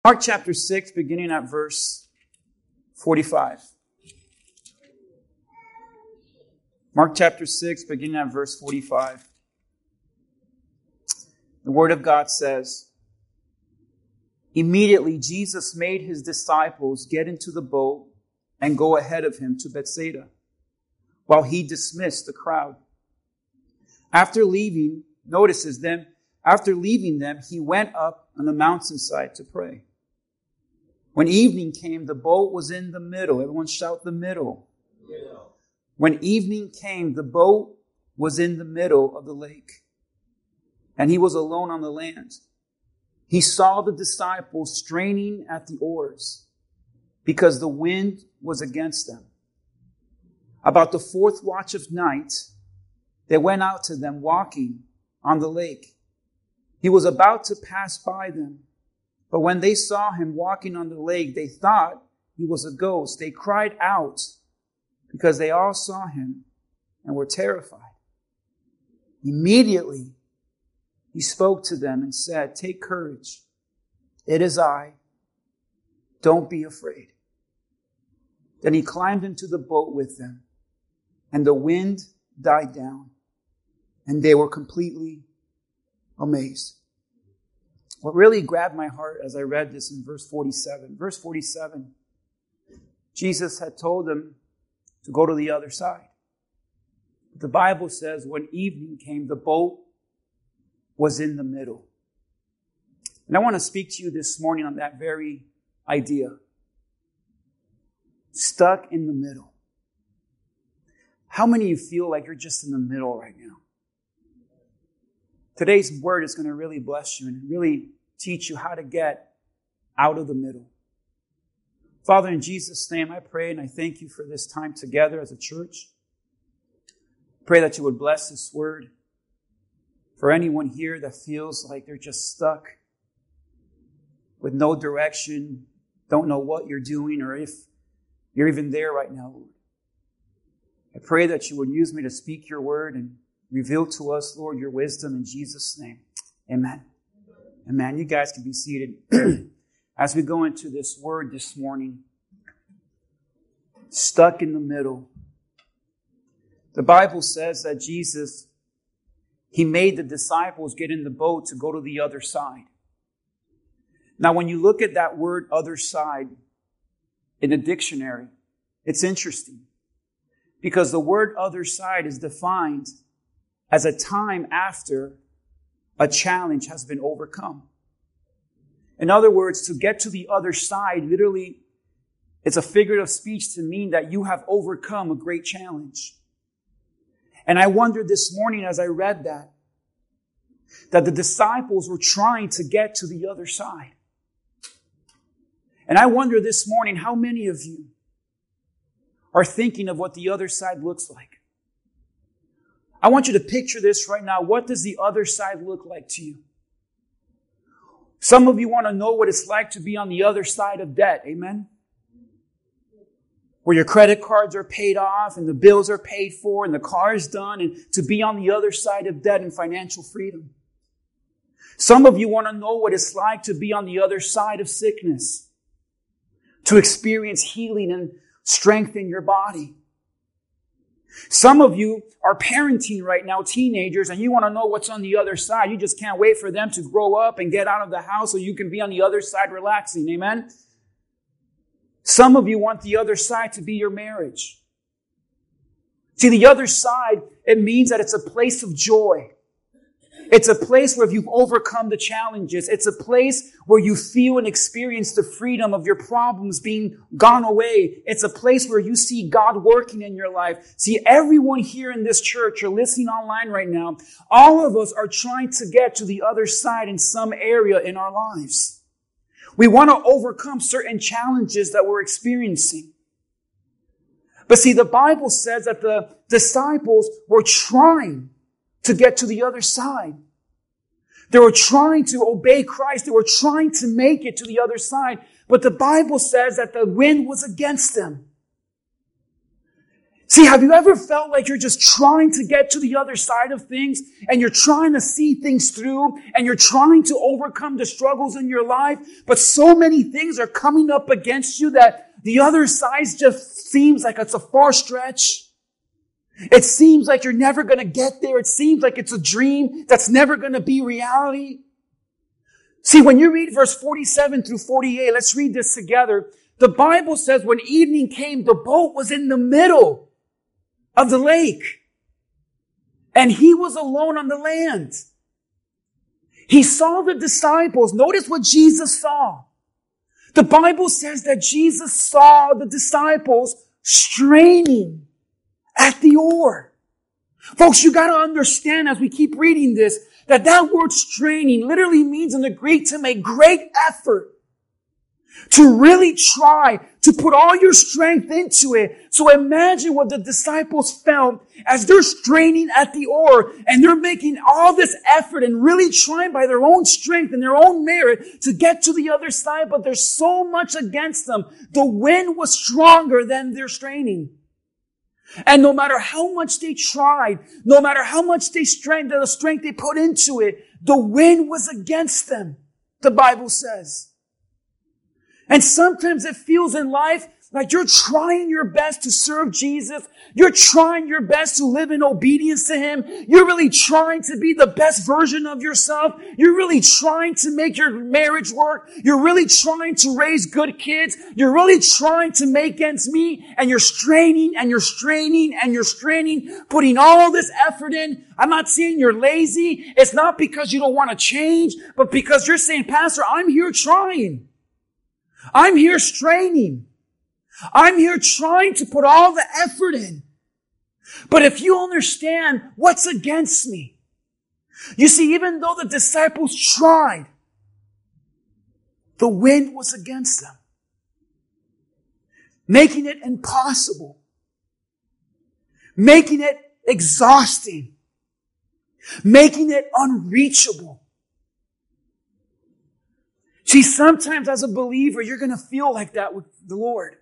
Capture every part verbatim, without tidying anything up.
Mark chapter six, beginning at verse forty-five. Mark chapter six, beginning at verse forty-five. The Word of God says, "Immediately Jesus made his disciples get into the boat and go ahead of him to Bethsaida, while he dismissed the crowd. After leaving, notices them, after leaving them, he went up on the mountainside to pray. When evening came, the boat was in the middle." Everyone shout the middle. Yeah. When evening came, the boat was in the middle of the lake, and he was alone on the land. He saw the disciples straining at the oars because the wind was against them. About the fourth watch of night, they went out to them walking on the lake. He was about to pass by them. But when they saw him walking on the lake, they thought he was a ghost. They cried out because they all saw him and were terrified. Immediately, he spoke to them and said, "Take courage. It is I. Don't be afraid." Then he climbed into the boat with them, and the wind died down, and they were completely amazed. What really grabbed my heart as I read this in verse forty-seven. Verse forty-seven, Jesus had told them to go to the other side. The Bible says when evening came, the boat was in the middle. And I want to speak to you this morning on that very idea. Stuck in the middle. How many of you feel like you're just in the middle right now? Today's word is going to really bless you and really teach you how to get out of the middle. Father, in Jesus' name, I pray and I thank you for this time together as a church. Pray that you would bless this word. For anyone here that feels like they're just stuck with no direction, don't know what you're doing or if you're even there right now, Lord. I pray that you would use me to speak your word and reveal to us, Lord, your wisdom in Jesus' name. Amen. Amen. You guys can be seated. As we go into this word this morning, stuck in the middle. The Bible says that Jesus, he made the disciples get in the boat to go to the other side. Now, when you look at that word other side in the dictionary, it's interesting because the word other side is defined as a time after a challenge has been overcome. In other words, to get to the other side, literally, it's a figurative speech to mean that you have overcome a great challenge. And I wondered this morning as I read that, that the disciples were trying to get to the other side. And I wonder this morning, how many of you are thinking of what the other side looks like? I want you to picture this right now. What does the other side look like to you? Some of you want to know what it's like to be on the other side of debt. Amen? Where your credit cards are paid off and the bills are paid for and the car is done, and to be on the other side of debt and financial freedom. Some of you want to know what it's like to be on the other side of sickness. To experience healing and strength in your body. Some of you are parenting right now, teenagers, and you want to know what's on the other side. You just can't wait for them to grow up and get out of the house so you can be on the other side relaxing. Amen? Some of you want the other side to be your marriage. See, the other side, it means that it's a place of joy. It's a place where you've overcome the challenges. It's a place where you feel and experience the freedom of your problems being gone away. It's a place where you see God working in your life. See, everyone here in this church or listening online right now, all of us are trying to get to the other side in some area in our lives. We want to overcome certain challenges that we're experiencing. But see, the Bible says that the disciples were trying to get to the other side. They were trying to obey Christ. They were trying to make it to the other side. But the Bible says that the wind was against them. See, have you ever felt like you're just trying to get to the other side of things and you're trying to see things through and you're trying to overcome the struggles in your life, but so many things are coming up against you that the other side just seems like it's a far stretch? It seems like you're never going to get there. It seems like it's a dream that's never going to be reality. See, when you read verse forty-seven through forty-eight, let's read this together. The Bible says when evening came, the boat was in the middle of the lake, and he was alone on the land. He saw the disciples. Notice what Jesus saw. The Bible says that Jesus saw the disciples straining at the oar. Folks, you got to understand as we keep reading this, that that word straining literally means in the Greek to make great effort. To really try to put all your strength into it. So imagine what the disciples felt as they're straining at the oar and they're making all this effort and really trying by their own strength and their own merit to get to the other side, but there's so much against them. The wind was stronger than their straining. And no matter how much they tried, no matter how much they strength, the strength they put into it, the wind was against them, the Bible says. And sometimes it feels in life like you're trying your best to serve Jesus. You're trying your best to live in obedience to Him. You're really trying to be the best version of yourself. You're really trying to make your marriage work. You're really trying to raise good kids. You're really trying to make ends meet. And you're straining and you're straining and you're straining, putting all this effort in. I'm not saying you're lazy. It's not because you don't want to change, but because you're saying, Pastor, I'm here trying. I'm here straining. I'm here trying to put all the effort in. But if you understand what's against me, you see, even though the disciples tried, the wind was against them, making it impossible, making it exhausting, making it unreachable. See, sometimes as a believer, you're going to feel like that with the Lord.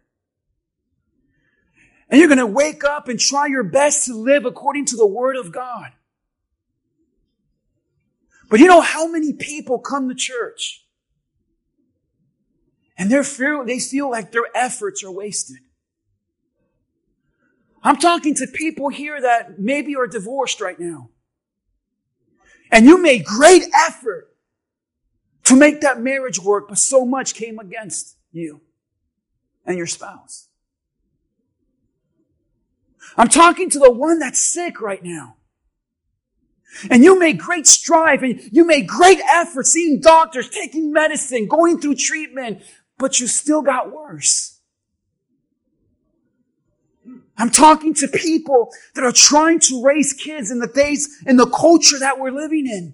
And you're going to wake up and try your best to live according to the Word of God. But you know how many people come to church and they're fear, they feel like their efforts are wasted. I'm talking to people here that maybe are divorced right now. And you made great effort to make that marriage work, but so much came against you and your spouse. I'm talking to the one that's sick right now. And you made great strive and you made great effort seeing doctors, taking medicine, going through treatment, but you still got worse. I'm talking to people that are trying to raise kids in the days, in the culture that we're living in.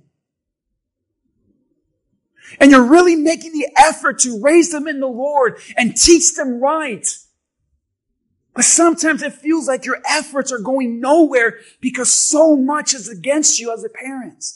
And you're really making the effort to raise them in the Lord and teach them right. But sometimes it feels like your efforts are going nowhere because so much is against you as a parent.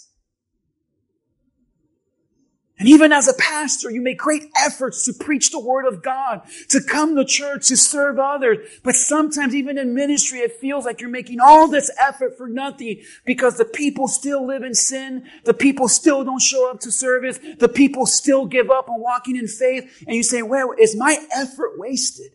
And even as a pastor, you make great efforts to preach the Word of God, to come to church, to serve others. But sometimes even in ministry, it feels like you're making all this effort for nothing because the people still live in sin. The people still don't show up to service. The people still give up on walking in faith. And you say, well, is my effort wasted?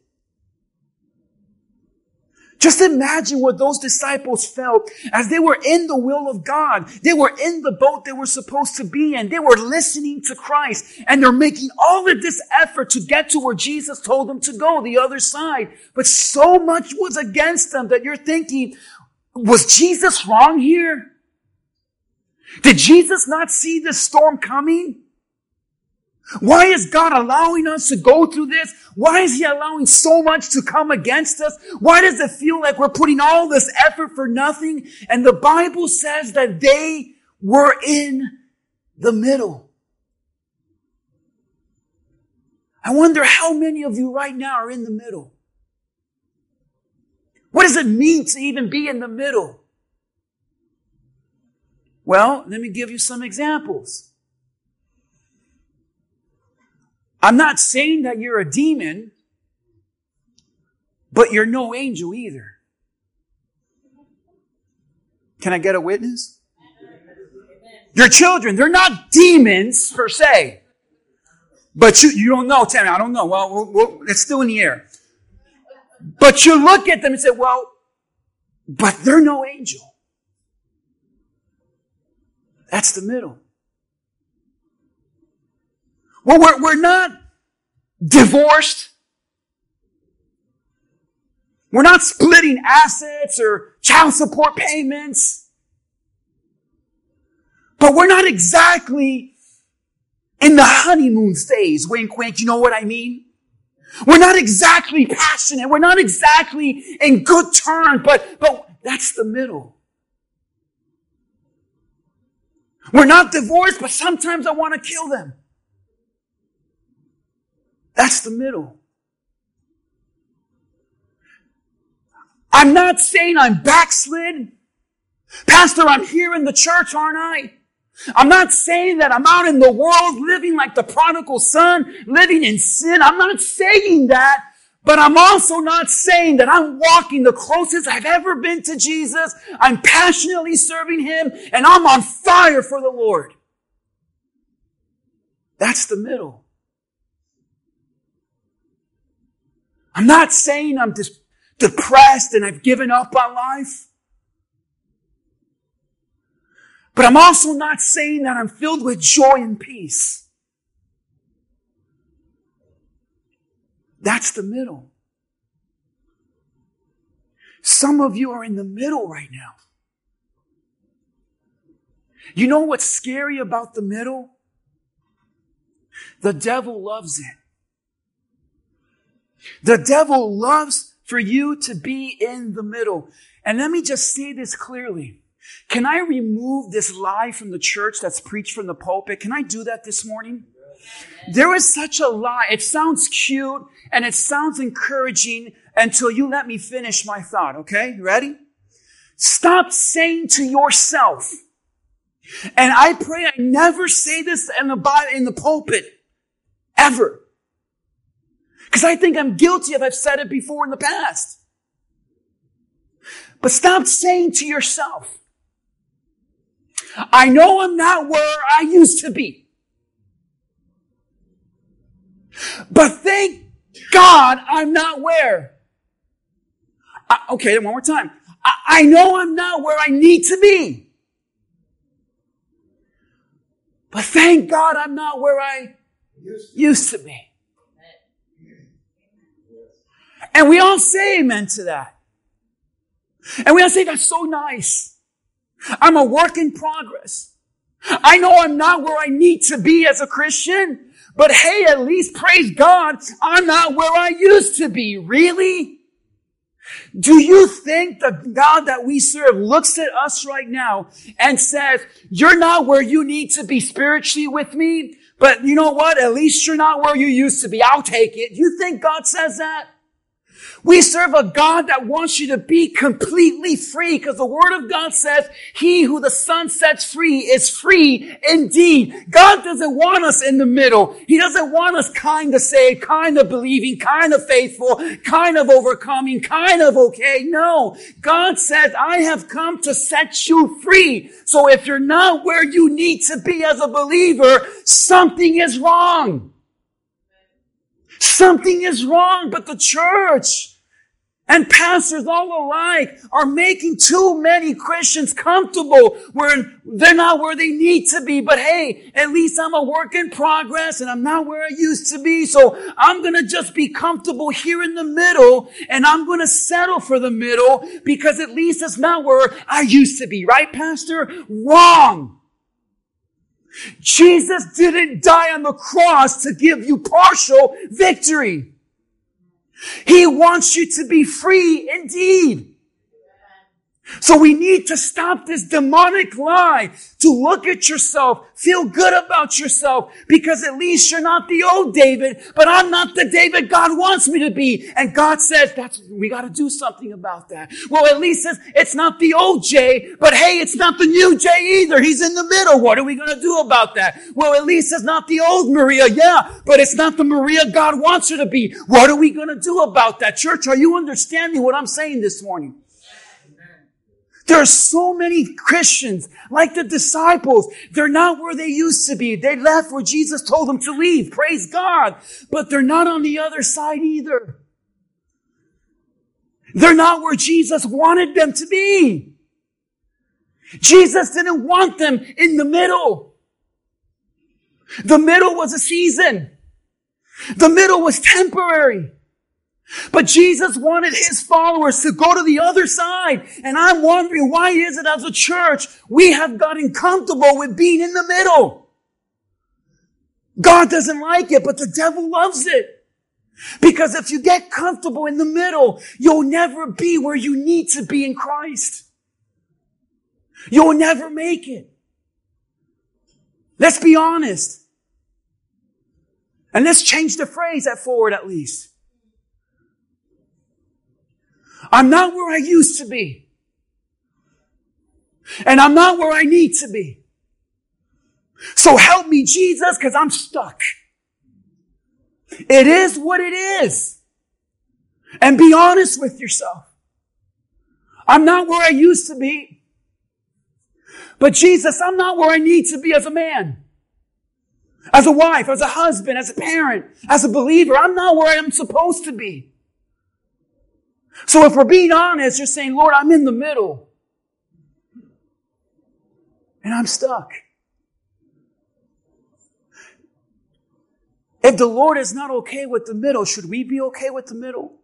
Just imagine what those disciples felt as they were in the will of God. They were in the boat they were supposed to be in. They were listening to Christ and they're making all of this effort to get to where Jesus told them to go, the other side. But so much was against them that you're thinking, was Jesus wrong here? Did Jesus not see this storm coming? Why is God allowing us to go through this? Why is He allowing so much to come against us? Why does it feel like we're putting all this effort for nothing? And the Bible says that they were in the middle. I wonder how many of you right now are in the middle. What does it mean to even be in the middle? Well, let me give you some examples. I'm not saying that you're a demon, but you're no angel either. Can I get a witness? Your children, they're not demons per se. But you, you don't know, Tammy. I don't know. Well, well, well, it's still in the air. But you look at them and say, well, but they're no angel. That's the middle. Well, we're, we're not divorced. We're not splitting assets or child support payments. But we're not exactly in the honeymoon phase. Wink, wink. You know what I mean? We're not exactly passionate. We're not exactly in good terms, but, but that's the middle. We're not divorced, but sometimes I want to kill them. That's the middle. I'm not saying I'm backslid. Pastor, I'm here in the church, aren't I? I'm not saying that I'm out in the world living like the prodigal son, living in sin. I'm not saying that, but I'm also not saying that I'm walking the closest I've ever been to Jesus. I'm passionately serving Him, and I'm on fire for the Lord. That's the middle. I'm not saying I'm just depressed and I've given up on life. But I'm also not saying that I'm filled with joy and peace. That's the middle. Some of you are in the middle right now. You know what's scary about the middle? The devil loves it. The devil loves for you to be in the middle. And let me just say this clearly. Can I remove this lie from the church that's preached from the pulpit? Can I do that this morning? There is such a lie. It sounds cute and it sounds encouraging until you let me finish my thought, okay? You ready? Stop saying to yourself, and I pray I never say this in the Bible, in the pulpit, ever. Because I think I'm guilty if I've said it before in the past. But stop saying to yourself, I know I'm not where I used to be. But thank God I'm not where. I, okay, one more time. I, I know I'm not where I need to be. But thank God I'm not where I used to be. And we all say amen to that. And we all say, that's so nice. I'm a work in progress. I know I'm not where I need to be as a Christian, but hey, at least praise God, I'm not where I used to be. Really? Do you think the God that we serve looks at us right now and says, you're not where you need to be spiritually with me, but you know what? At least you're not where you used to be. I'll take it. You think God says that? We serve a God that wants you to be completely free, because the Word of God says, he who the Son sets free is free indeed. God doesn't want us in the middle. He doesn't want us kind of saved, kind of believing, kind of faithful, kind of overcoming, kind of okay. No. God says, I have come to set you free. So if you're not where you need to be as a believer, something is wrong. Something is wrong, but the church and pastors all alike are making too many Christians comfortable where they're not where they need to be. But hey, at least I'm a work in progress and I'm not where I used to be. So I'm going to just be comfortable here in the middle, and I'm going to settle for the middle because at least it's not where I used to be. Right, Pastor? Wrong. Jesus didn't die on the cross to give you partial victory. He wants you to be free indeed. So we need to stop this demonic lie to look at yourself, feel good about yourself, because at least you're not the old David, but I'm not the David God wants me to be. And God says, that's, we got to do something about that. Well, at least it's, it's not the old Jay, but hey, it's not the new Jay either. He's in the middle. What are we going to do about that? Well, at least it's not the old Maria. Yeah, but it's not the Maria God wants her to be. What are we going to do about that? Church, are you understanding what I'm saying this morning? There are so many Christians, like the disciples. They're not where they used to be. They left where Jesus told them to leave. Praise God. But they're not on the other side either. They're not where Jesus wanted them to be. Jesus didn't want them in the middle. The middle was a season. The middle was temporary. But Jesus wanted his followers to go to the other side. And I'm wondering, why is it as a church we have gotten comfortable with being in the middle? God doesn't like it, but the devil loves it. Because if you get comfortable in the middle, you'll never be where you need to be in Christ. You'll never make it. Let's be honest. And let's change the phrase at Forward at least. I'm not where I used to be. And I'm not where I need to be. So help me, Jesus, because I'm stuck. It is what it is. And be honest with yourself. I'm not where I used to be. But Jesus, I'm not where I need to be as a man, as a wife, as a husband, as a parent, as a believer. I'm not where I'm supposed to be. So if we're being honest, you're saying, Lord, I'm in the middle. And I'm stuck. If the Lord is not okay with the middle, should we be okay with the middle?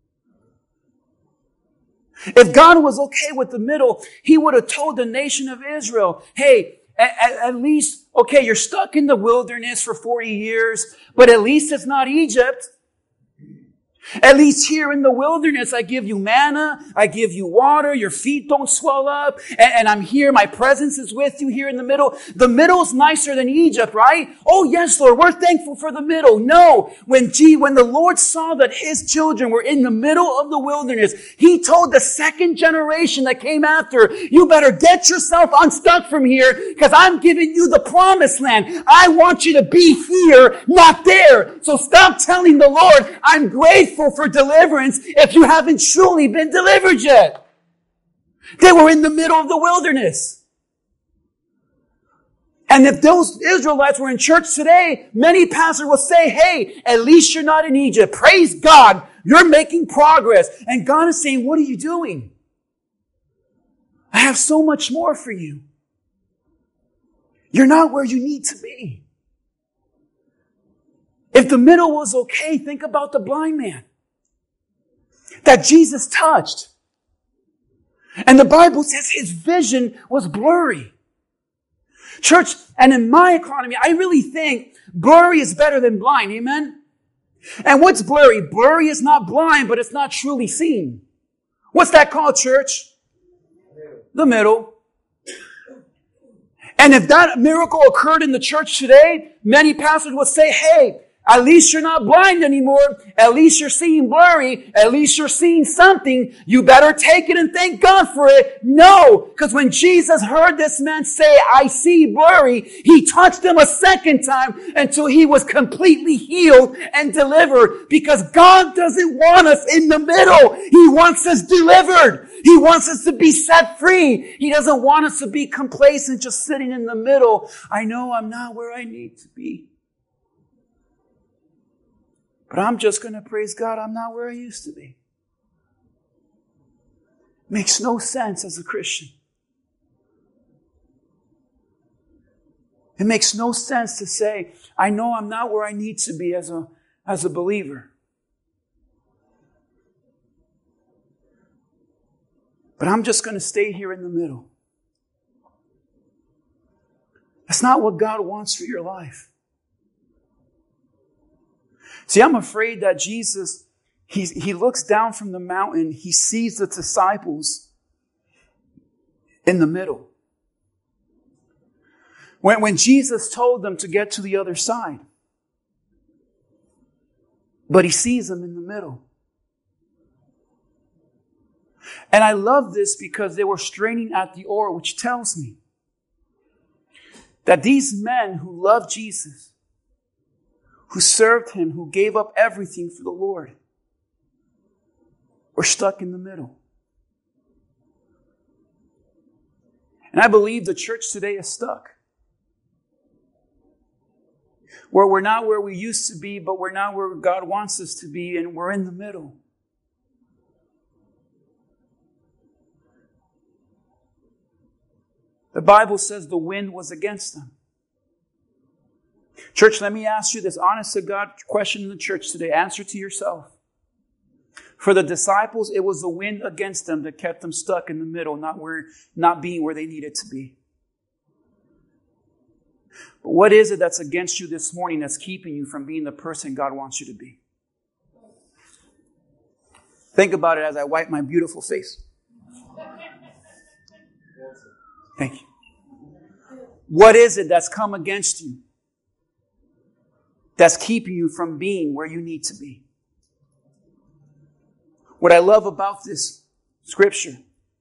If God was okay with the middle, he would have told the nation of Israel, hey, at, at least, okay, you're stuck in the wilderness for forty years, but at least it's not Egypt. At least here in the wilderness, I give you manna, I give you water, your feet don't swell up, and, and I'm here, my presence is with you here in the middle. The middle's nicer than Egypt, right? Oh yes, Lord, we're thankful for the middle. No, when G, when the Lord saw that his children were in the middle of the wilderness, he told the second generation that came after, you better get yourself unstuck from here, because I'm giving you the promised land. I want you to be here, not there. So stop telling the Lord, I'm grateful for deliverance if you haven't truly been delivered yet. They were in the middle of the wilderness. And if those Israelites were in church today, many pastors will say, hey, at least you're not in Egypt. Praise God. You're making progress. And God is saying, what are you doing? I have so much more for you. You're not where you need to be. If the middle was okay, think about the blind man that Jesus touched. And the Bible says his vision was blurry. Church, and in my economy, I really think blurry is better than blind. Amen? And what's blurry? Blurry is not blind, but it's not truly seen. What's that called, church? The middle. And if that miracle occurred in the church today, many pastors would say, hey, at least you're not blind anymore. At least you're seeing blurry. At least you're seeing something. You better take it and thank God for it. No, because when Jesus heard this man say, I see blurry, he touched him a second time until he was completely healed and delivered. Because God doesn't want us in the middle. He wants us delivered. He wants us to be set free. He doesn't want us to be complacent, just sitting in the middle. I know I'm not where I need to be. But I'm just going to praise God, I'm not where I used to be. Makes no sense as a Christian. It makes no sense to say, I know I'm not where I need to be as a, as a believer. But I'm just going to stay here in the middle. That's not what God wants for your life. See, I'm afraid that Jesus, he, he looks down from the mountain, he sees the disciples in the middle. When, when Jesus told them to get to the other side, but he sees them in the middle. And I love this because they were straining at the oar, which tells me that these men who loved Jesus, who served him, who gave up everything for the Lord, were stuck in the middle. And I believe the church today is stuck. Where we're not where we used to be, but we're not where God wants us to be, and we're in the middle. The Bible says the wind was against them. Church, let me ask you this honest to God question in the church today. Answer to yourself. For the disciples, it was the wind against them that kept them stuck in the middle, not where, not being where they needed to be. But what is it that's against you this morning that's keeping you from being the person God wants you to be? Think about it as I wipe my beautiful face. Thank you. What is it that's come against you that's keeping you from being where you need to be? What I love about this scripture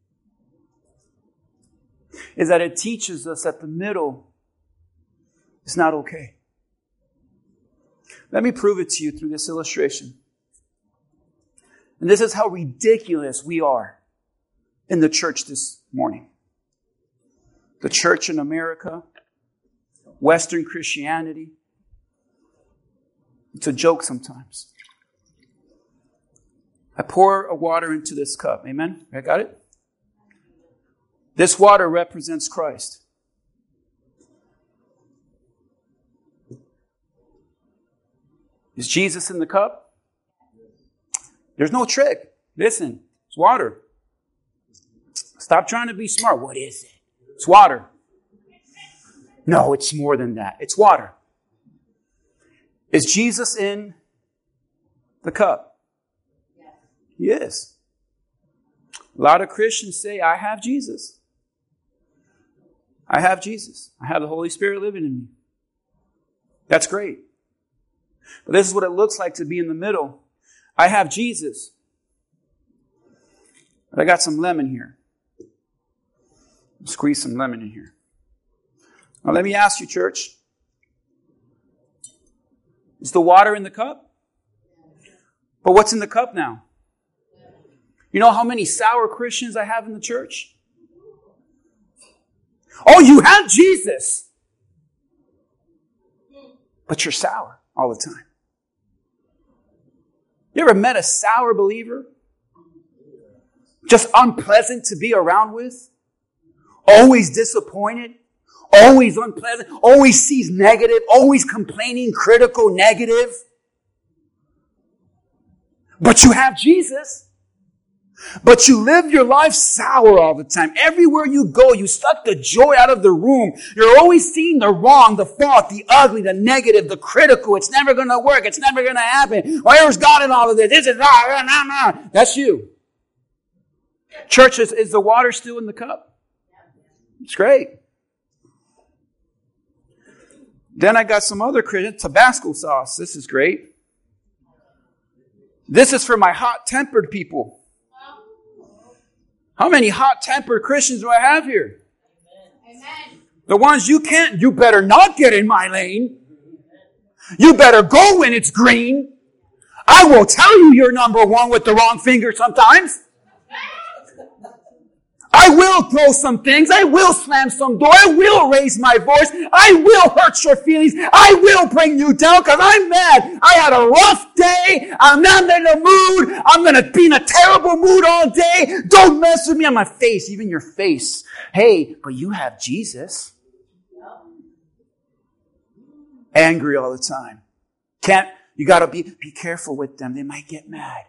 is that it teaches us that the middle is not okay. Let me prove it to you through this illustration. And this is how ridiculous we are in the church this morning. The church in America, Western Christianity. It's a joke sometimes. I pour a water into this cup. Amen? I got it? This water represents Christ. Is Jesus in the cup? There's no trick. Listen, it's water. Stop trying to be smart. What is it? It's water. No, it's more than that. It's water. Is Jesus in the cup? He is. A lot of Christians say, I have Jesus. I have Jesus. I have the Holy Spirit living in me. That's great. But this is what it looks like to be in the middle. I have Jesus. But I got some lemon here. Squeeze some lemon in here. Now let me ask you, church. Is the water in the cup? But what's in the cup now? You know how many sour Christians I have in the church? Oh, you have Jesus. But you're sour all the time. You ever met a sour believer? Just unpleasant to be around with? Always disappointed? Always unpleasant? Always sees negative? Always complaining, critical, negative? But you have Jesus. But you live your life sour all the time. Everywhere you go, you suck the joy out of the room. You're always seeing the wrong, the fault, the ugly, the negative, the critical. It's never going to work. It's never going to happen. Where's God in all of this? This is not, not, not. That's you. Church, is, is the water still in the cup? It's great. Then I got some other Christian Tabasco sauce. This is great. This is for my hot-tempered people. How many hot-tempered Christians do I have here? Amen. The ones you can't, you better not get in my lane. You better go when it's green. I will tell you you're number one with the wrong finger sometimes. I will throw some things. I will slam some door. I will raise my voice. I will hurt your feelings. I will bring you down because I'm mad. I had a rough day. I'm not in the mood. I'm going to be in a terrible mood all day. Don't mess with me on my face, even your face. Hey, but you have Jesus. Angry all the time. Can't, you got to be, be careful with them. They might get mad.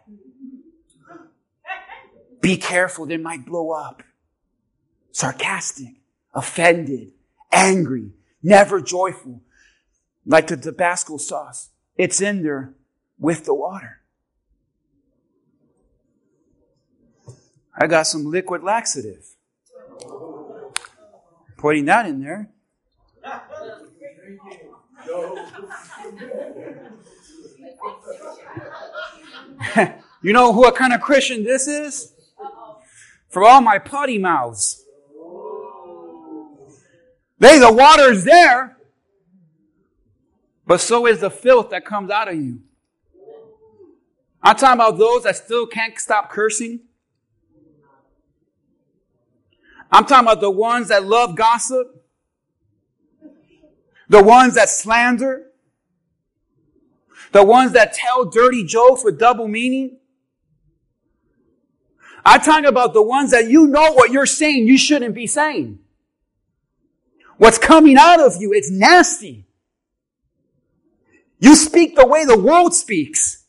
Be careful. They might blow up. Sarcastic, offended, angry, never joyful. Like the Tabasco sauce. It's in there with the water. I got some liquid laxative. Putting that in there. You know what kind of Christian this is? For all my potty mouths. They, the water is there, but so is the filth that comes out of you. I'm talking about those that still can't stop cursing. I'm talking about the ones that love gossip, the ones that slander, the ones that tell dirty jokes with double meaning. I'm talking about the ones that you know what you're saying you shouldn't be saying. What's coming out of you, it's nasty. You speak the way the world speaks.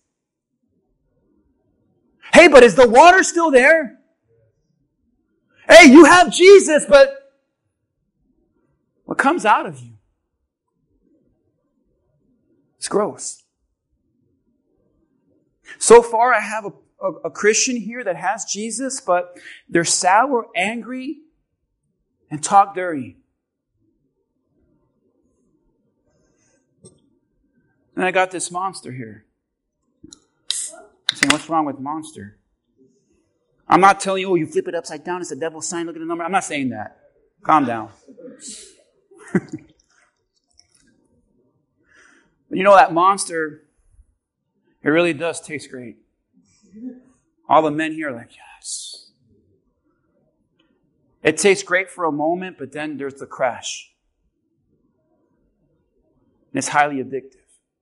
Hey, but is the water still there? Hey, you have Jesus, but what comes out of you? It's gross. So far, I have a, a, a Christian here that has Jesus, but they're sour, angry, and talk dirty. And I got this monster here. I'm saying, what's wrong with monster? I'm not telling you, oh, you flip it upside down, it's a devil's sign, look at the number. I'm not saying that. Calm down. But you know, that monster, it really does taste great. All the men here are like, yes. It tastes great for a moment, but then there's the crash. And it's highly addictive.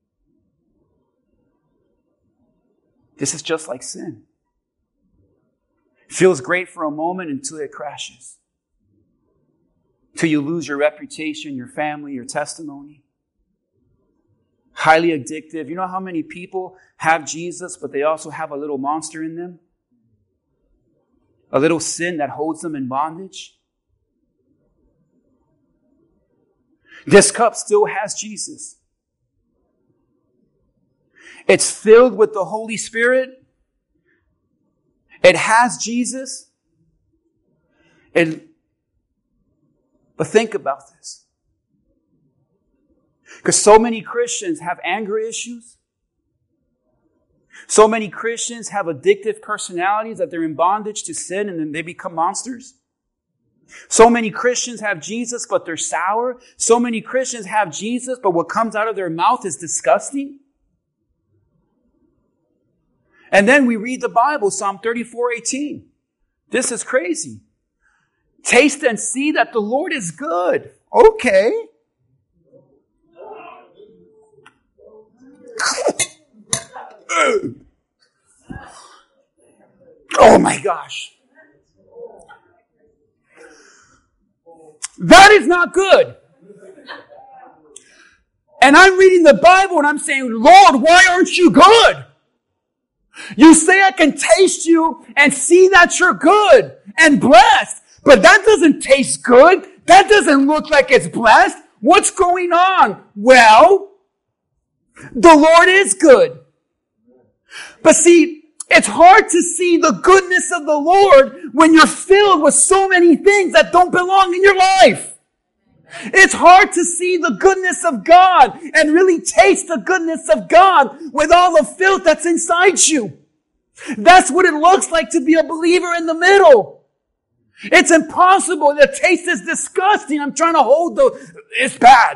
This is just like sin. It feels great for a moment until it crashes. Until you lose your reputation, your family, your testimony. Highly addictive. You know how many people have Jesus, but they also have a little monster in them? A little sin that holds them in bondage? This cup still has Jesus. It's filled with the Holy Spirit. It has Jesus. And, but think about this. Because so many Christians have anger issues. So many Christians have addictive personalities that they're in bondage to sin and then they become monsters. So many Christians have Jesus, but they're sour. So many Christians have Jesus, but what comes out of their mouth is disgusting. And then we read the Bible, Psalm thirty-four eighteen. This is crazy. Taste and see that the Lord is good. Okay. Oh my gosh. That is not good. And I'm reading the Bible and I'm saying, Lord, why aren't you good? You say I can taste you and see that you're good and blessed, but that doesn't taste good. That doesn't look like it's blessed. What's going on? Well, the Lord is good. But see, it's hard to see the goodness of the Lord when you're filled with so many things that don't belong in your life. It's hard to see the goodness of God and really taste the goodness of God with all the filth that's inside you. That's what it looks like to be a believer in the middle. It's impossible. The taste is disgusting. I'm trying to hold the, it's bad.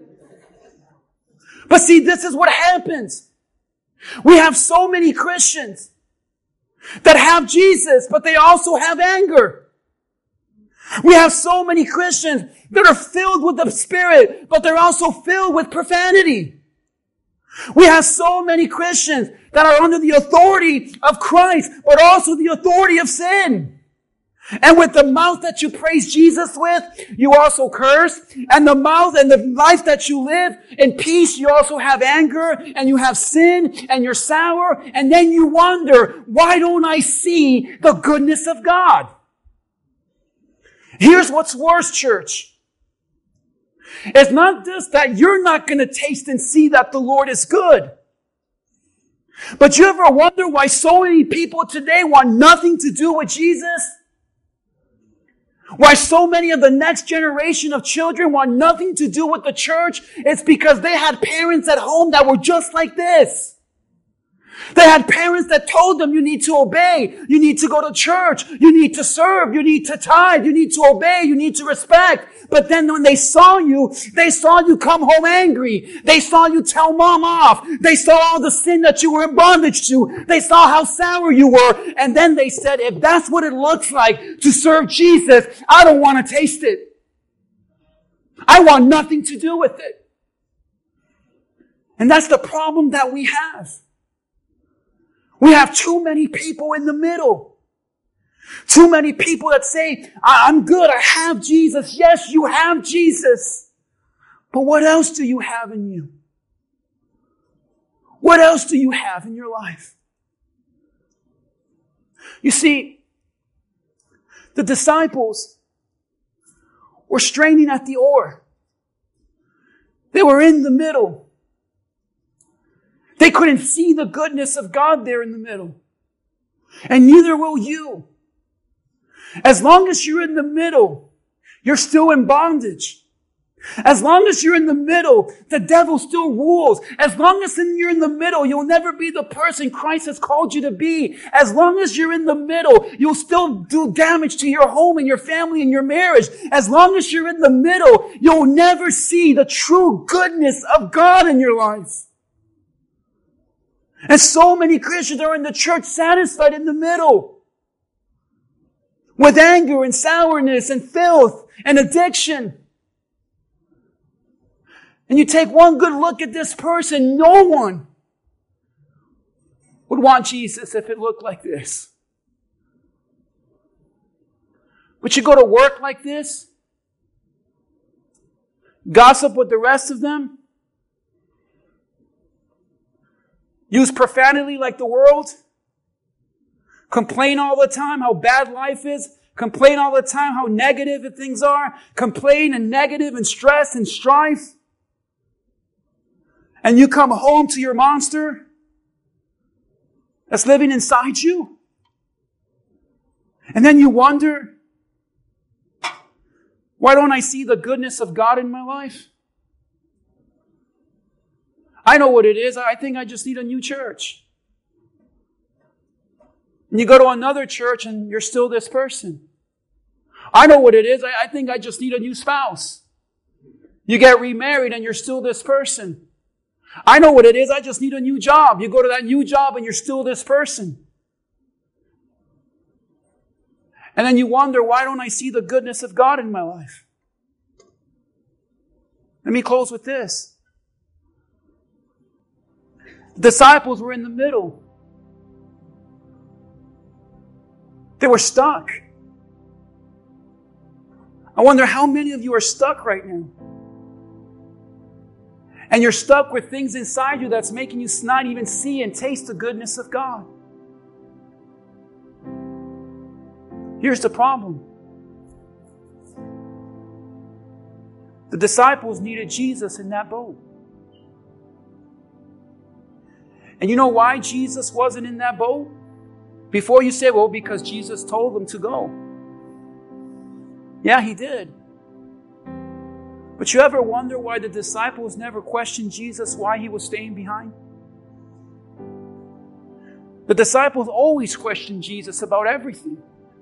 But see, this is what happens. We have so many Christians that have Jesus, but they also have anger. We have so many Christians that are filled with the Spirit, but they're also filled with profanity. We have so many Christians that are under the authority of Christ, but also the authority of sin. And with the mouth that you praise Jesus with, you also curse. And the mouth and the life that you live in peace, you also have anger and you have sin and you're sour. And then you wonder, why don't I see the goodness of God? Here's what's worse, church. It's not just that you're not going to taste and see that the Lord is good. But you ever wonder why so many people today want nothing to do with Jesus? Why so many of the next generation of children want nothing to do with the church? It's because they had parents at home that were just like this. They had parents that told them, you need to obey, you need to go to church, you need to serve, you need to tithe, you need to obey, you need to respect. But then when they saw you, they saw you come home angry. They saw you tell mom off. They saw all the sin that you were in bondage to. They saw how sour you were. And then they said, if that's what it looks like to serve Jesus, I don't want to taste it. I want nothing to do with it. And that's the problem that we have. We have too many people in the middle. Too many people that say, I'm good, I have Jesus. Yes, you have Jesus. But what else do you have in you? What else do you have in your life? You see, the disciples were straining at the oar. They were in the middle. They couldn't see the goodness of God there in the middle. And neither will you. As long as you're in the middle, you're still in bondage. As long as you're in the middle, the devil still rules. As long as you're in the middle, you'll never be the person Christ has called you to be. As long as you're in the middle, you'll still do damage to your home and your family and your marriage. As long as you're in the middle, you'll never see the true goodness of God in your life. And so many Christians are in the church satisfied in the middle with anger and sourness and filth and addiction. And you take one good look at this person, no one would want Jesus if it looked like this. But you go to work like this, gossip with the rest of them, use profanity like the world, complain all the time how bad life is, complain all the time how negative things are, complain and negative and stress and strife. And you come home to your monster that's living inside you. And then you wonder, why don't I see the goodness of God in my life? I know what it is. I think I just need a new church. And you go to another church and you're still this person. I know what it is. I think I just need a new spouse. You get remarried and you're still this person. I know what it is. I just need a new job. You go to that new job and you're still this person. And then you wonder, why don't I see the goodness of God in my life? Let me close with this. The disciples were in the middle. They were stuck. I wonder how many of you are stuck right now. And you're stuck with things inside you that's making you not even see and taste the goodness of God. Here's the problem. The disciples needed Jesus in that boat. And you know why Jesus wasn't in that boat? Before you say, well, because Jesus told them to go. Yeah, he did. But you ever wonder why the disciples never questioned Jesus why he was staying behind? The disciples always questioned Jesus about everything.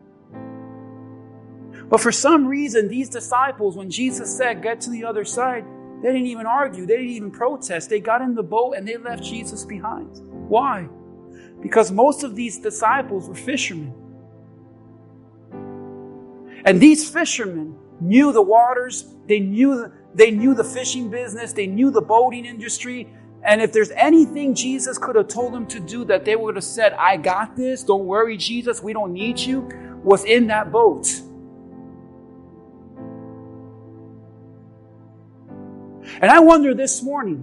But for some reason, these disciples, when Jesus said, get to the other side, they didn't even argue. They didn't even protest. They got in the boat and they left Jesus behind. Why? Because most of these disciples were fishermen. And these fishermen knew the waters. They knew, they knew the fishing business. They knew the boating industry. And if there's anything Jesus could have told them to do that they would have said, I got this. Don't worry, Jesus. We don't need you. Was in that boat. And I wonder this morning,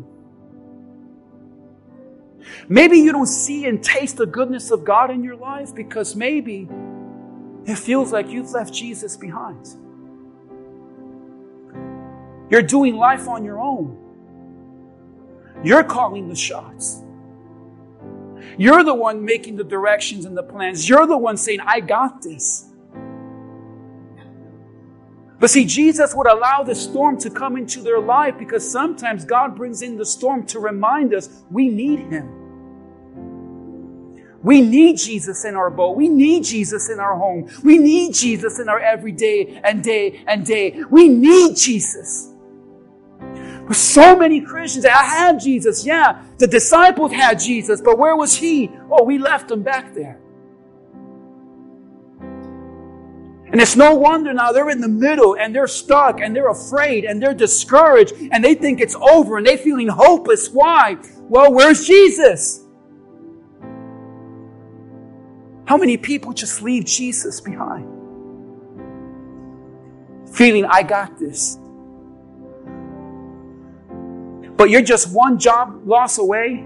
maybe you don't see and taste the goodness of God in your life because maybe it feels like you've left Jesus behind. You're doing life on your own. You're calling the shots. You're the one making the directions and the plans. You're the one saying, I got this. But see, Jesus would allow the storm to come into their life because sometimes God brings in the storm to remind us we need Him. We need Jesus in our boat. We need Jesus in our home. We need Jesus in our everyday and day and day. We need Jesus. But so many Christians say, I have Jesus. Yeah, the disciples had Jesus, but where was he? Oh, we left him back there. And it's no wonder now they're in the middle and they're stuck and they're afraid and they're discouraged and they think it's over and they're feeling hopeless. Why? Well, where's Jesus? How many people just leave Jesus behind? Feeling, I got this. But you're just one job loss away,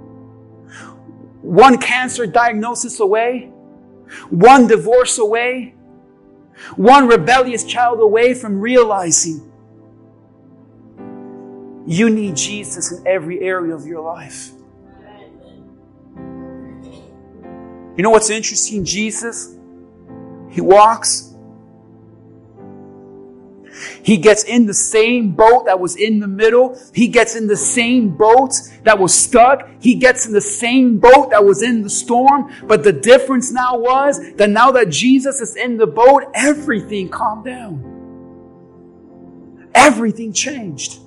one cancer diagnosis away, one divorce away, one rebellious child away from realizing you need Jesus in every area of your life. You know what's interesting? Jesus, he walks. He gets in the same boat that was in the middle. He gets in the same boat that was stuck. He gets in the same boat that was in the storm. But the difference now was that now that Jesus is in the boat, everything calmed down. Everything changed.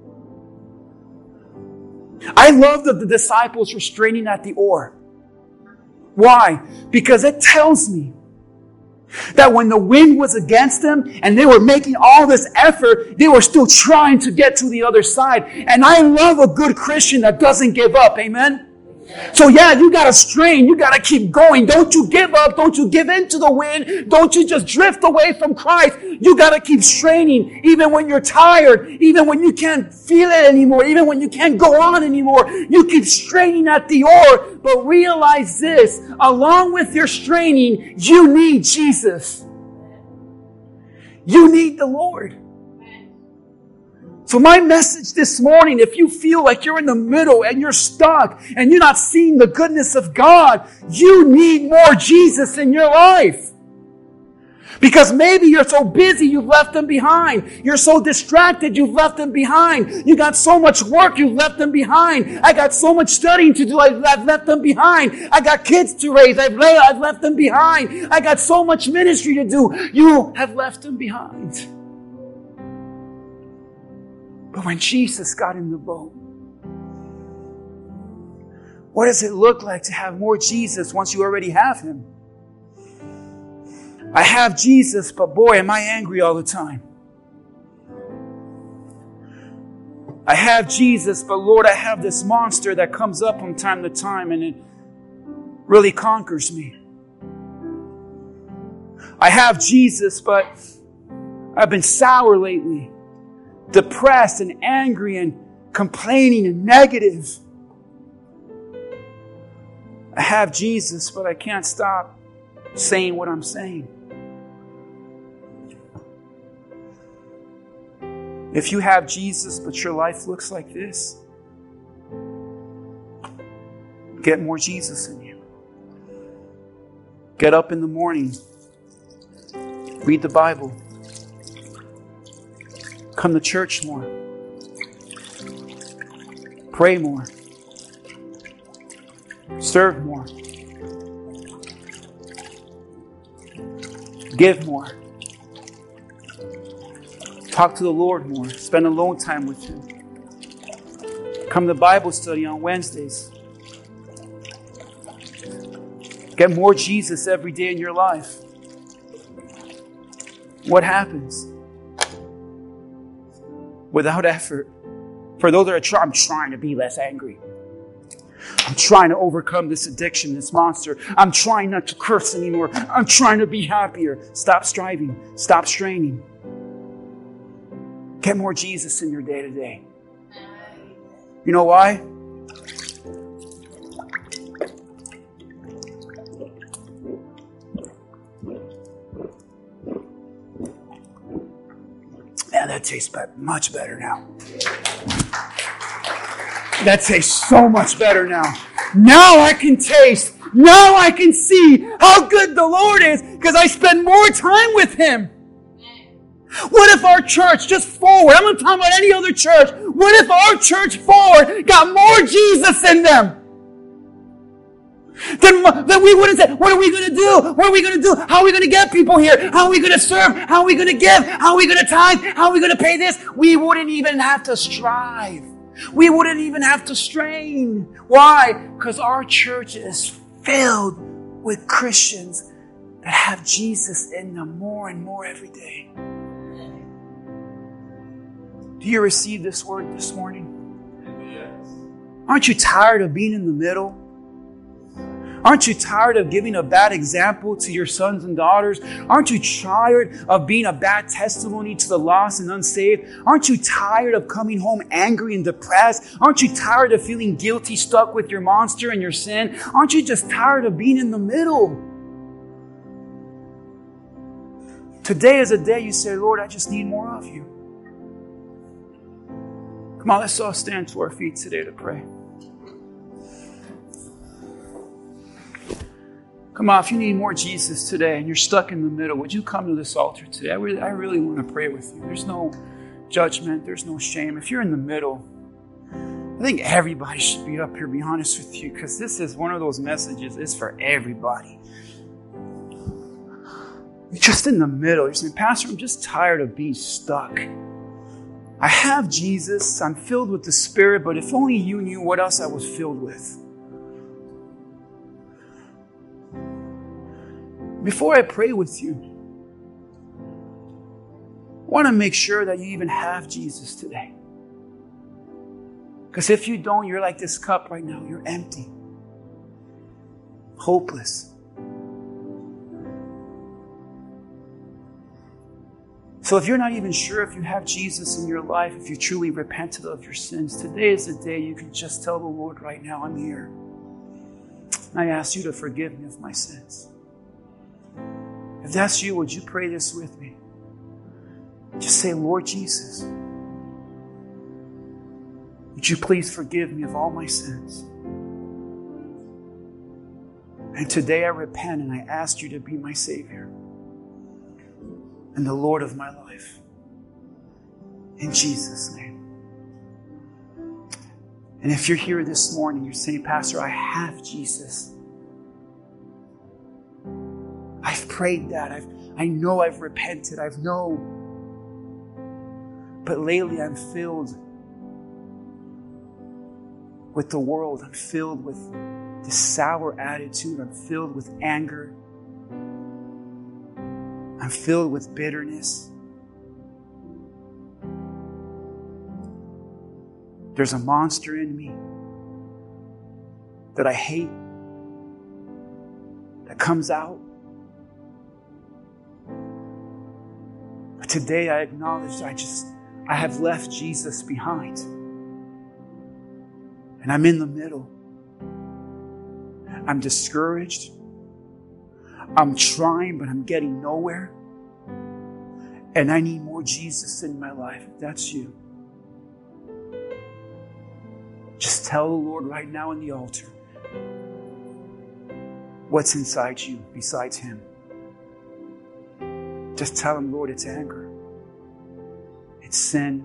I love that the disciples were straining at the oar. Why? Because it tells me that when the wind was against them and they were making all this effort, they were still trying to get to the other side. And I love a good Christian that doesn't give up. Amen? So yeah, you gotta strain. You gotta keep going. Don't you give up. Don't you give in to the wind. Don't you just drift away from Christ. You gotta keep straining even when you're tired, even when you can't feel it anymore, even when you can't go on anymore. You keep straining at the oar. But realize this, along with your straining, you need Jesus. You need the Lord. So my message this morning, if you feel like you're in the middle and you're stuck and you're not seeing the goodness of God, you need more Jesus in your life. Because maybe you're so busy, you've left them behind. You're so distracted, you've left them behind. You got so much work, you've left them behind. I got so much studying to do, I've left them behind. I got kids to raise, I've left them behind. I got so much ministry to do, you have left them behind. But when Jesus got in the boat, what does it look like to have more Jesus once you already have him? I have Jesus, but boy, am I angry all the time. I have Jesus, but Lord, I have this monster that comes up from time to time and it really conquers me. I have Jesus, but I've been sour lately. Depressed and angry and complaining and negative. I have Jesus, but I can't stop saying what I'm saying. If you have Jesus, but your life looks like this, get more Jesus in you. Get up in the morning. Read the Bible. Come to church more. Pray more. Serve more. Give more. Talk to the Lord more. Spend alone time with Him. Come to Bible study on Wednesdays. Get more Jesus every day in your life. What happens? Without effort. For those that are trying, I'm trying to be less angry. I'm trying to overcome this addiction, this monster. I'm trying not to curse anymore. I'm trying to be happier. Stop striving. Stop straining. Get more Jesus in your day to day. You know why? Man, that tastes much better now. That tastes so much better now. Now I can taste. Now I can see how good the Lord is because I spend more time with Him. What if our church, just forward, I'm not talking about any other church. What if our church forward got more Jesus in them? Then, then we wouldn't say, what are we going to do? What are we going to do? How are we going to get people here? How are we going to serve? How are we going to give? How are we going to tithe? How are we going to pay this? We wouldn't even have to strive. We wouldn't even have to strain. Why? Because our church is filled with Christians that have Jesus in them more and more every day. Do you receive this word this morning? Yes. Aren't you tired of being in the middle? Aren't you tired of giving a bad example to your sons and daughters? Aren't you tired of being a bad testimony to the lost and unsaved? Aren't you tired of coming home angry and depressed? Aren't you tired of feeling guilty, stuck with your monster and your sin? Aren't you just tired of being in the middle? Today is a day you say, Lord, I just need more of you. Come on, let's all stand to our feet today to pray. Come on, if you need more Jesus today and you're stuck in the middle, would you come to this altar today? I really, I really want to pray with you. There's no judgment. There's no shame. If you're in the middle, I think everybody should be up here, be honest with you, because this is one of those messages. It's for everybody. You're just in the middle. You're saying, Pastor, I'm just tired of being stuck. I have Jesus. I'm filled with the Spirit, but if only you knew what else I was filled with. Before I pray with you, I want to make sure that you even have Jesus today. Because if you don't, you're like this cup right now. You're empty. Hopeless. So if you're not even sure if you have Jesus in your life, if you truly repented of your sins, today is the day you can just tell the Lord right now, I'm here. I ask you to forgive me of my sins. If that's you, would you pray this with me? Just say, Lord Jesus, would you please forgive me of all my sins? And today I repent and I ask you to be my Savior and the Lord of my life. In Jesus' name. And if you're here this morning, you're saying, Pastor, I have Jesus. I've prayed that. I've, I know I've repented. I've know. But lately I'm filled with the world. I'm filled with this sour attitude. I'm filled with anger. I'm filled with bitterness. There's a monster in me that I hate, that comes out. But today I acknowledge I just, I have left Jesus behind. And I'm in the middle. I'm discouraged. I'm trying, but I'm getting nowhere. And I need more Jesus in my life. If that's you, just tell the Lord right now in the altar what's inside you besides Him. Just tell Him, Lord, it's anger. It's sin.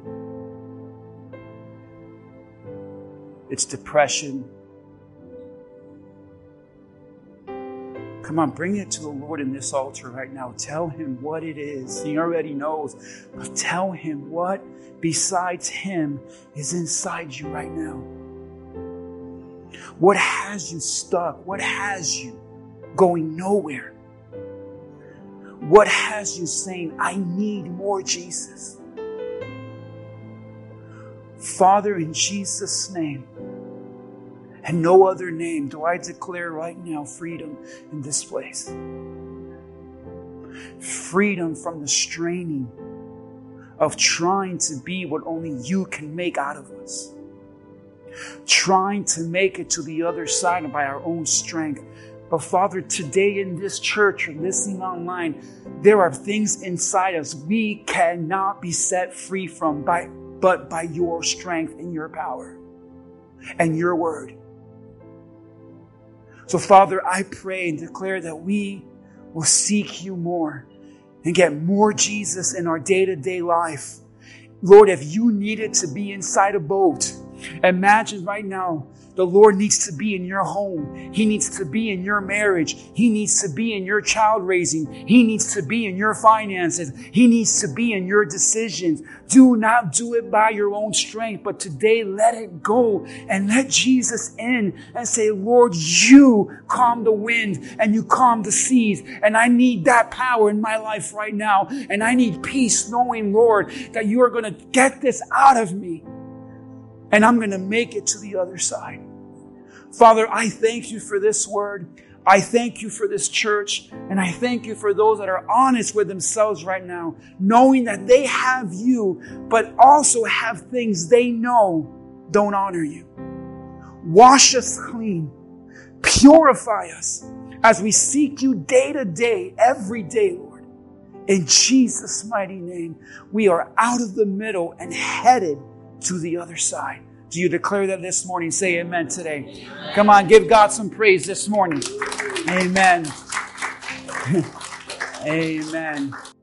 It's depression. Come on, bring it to the Lord in this altar right now. Tell Him what it is. He already knows. But tell Him what besides Him is inside you right now. What has you stuck? What has you going nowhere? What has you saying, I need more Jesus? Father, in Jesus' name, and no other name, do I declare right now freedom in this place. Freedom from the straining of trying to be what only you can make out of us. Trying to make it to the other side by our own strength. But Father, today in this church or listening online, there are things inside us we cannot be set free from by, but by your strength and your power and your word. So Father, I pray and declare that we will seek you more and get more Jesus in our day-to-day life. Lord, if you needed to be inside a boat, imagine right now The Lord needs to be in your home. He needs to be in your marriage. He needs to be in your child raising. He needs to be in your finances. He needs to be in your decisions. Do not do it by your own strength, but today let it go and let Jesus in and say, Lord, you calm the wind and you calm the seas. And I need that power in my life right now. And I need peace knowing, Lord, that you are going to get this out of me. And I'm going to make it to the other side. Father, I thank you for this word. I thank you for this church. And I thank you for those that are honest with themselves right now, knowing that they have you, but also have things they know don't honor you. Wash us clean. Purify us as we seek you day to day, every day, Lord. In Jesus' mighty name, we are out of the middle and headed to the other side. Do you declare that this morning? Say amen today. Amen. Come on, give God some praise this morning. Amen. Amen.